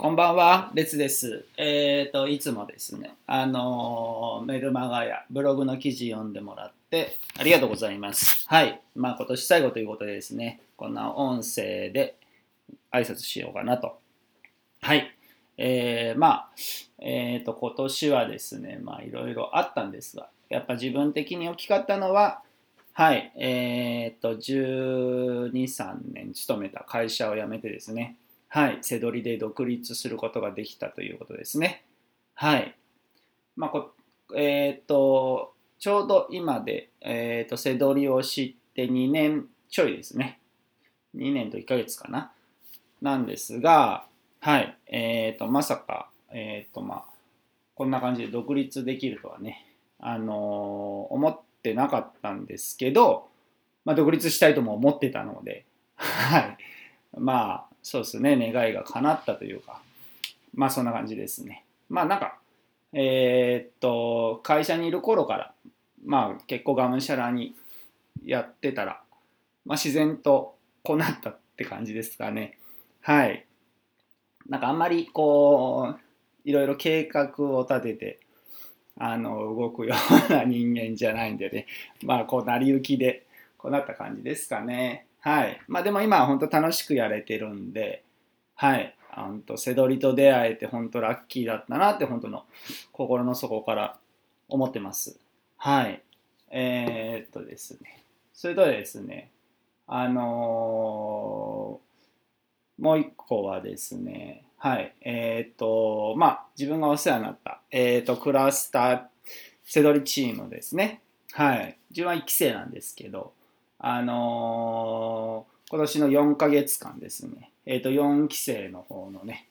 こんばんは、列です。いつもですね、メルマガやブログの記事読んでもらってありがとうございます。はい。今年最後ということでですね、こんな音声で挨拶しようかなと。はい。今年はですね、いろいろあったんですが、やっぱ自分的に大きかったのは、はい、12、3年勤めた会社を辞めてですね、はい、背取りで独立することができたということですね。はい。まあ、こちょうど今で、背取りを知って2年ちょいですね。2年と1ヶ月かな。なんですが、はい、まさか、こんな感じで独立できるとはね、思ってなかったんですけど、独立したいとも思ってたので、はい。そうですね、願いが叶ったというか、そんな感じですね。会社にいる頃から、結構がむしゃらにやってたら、自然とこうなったって感じですかね。はい。あんまりいろいろ計画を立てて、動くような人間じゃないんでね、成り行きで、こうなった感じですかね。はい。でも今は本当楽しくやれてるんで、はい。セドリと出会えて本当ラッキーだったなって本当の心の底から思ってます。はい。ですね。それとですね、もう一個はですね、はい。自分がお世話になった、クラスター、セドリチームですね。はい。自分は1期生なんですけど、今年の4ヶ月間ですね、4期生の方のね、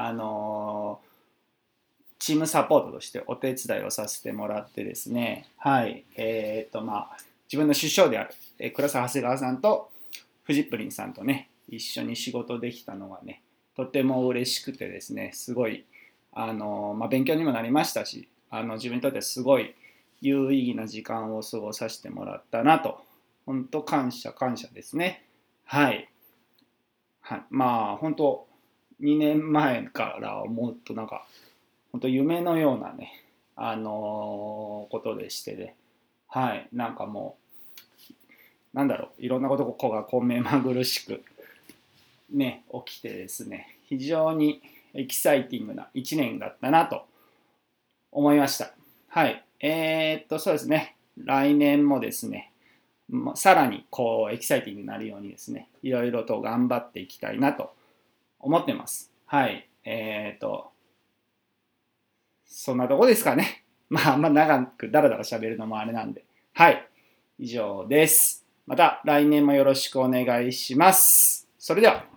チームサポートとしてお手伝いをさせてもらってですね、はい。自分の師匠である、倉沢長谷川さんとフジップリンさんとね、一緒に仕事できたのがね、とても嬉しくてですね、すごい、勉強にもなりましたし、自分にとってすごい有意義な時間を過ごさせてもらったなと、本当感謝感謝ですね。はい。はい、本当2年前から思うと本当夢のようなね、ことでしてね、はい、もう、いろんなことが目まぐるしくね、起きてですね、非常にエキサイティングな1年だったなと思いました。はい。そうですね。来年もですね、さらにエキサイティングになるようにですね、いろいろと頑張っていきたいなと思ってます。はい。そんなとこですかね。あんま長くダラダラ喋るのもあれなんで。はい。以上です。また来年もよろしくお願いします。それでは。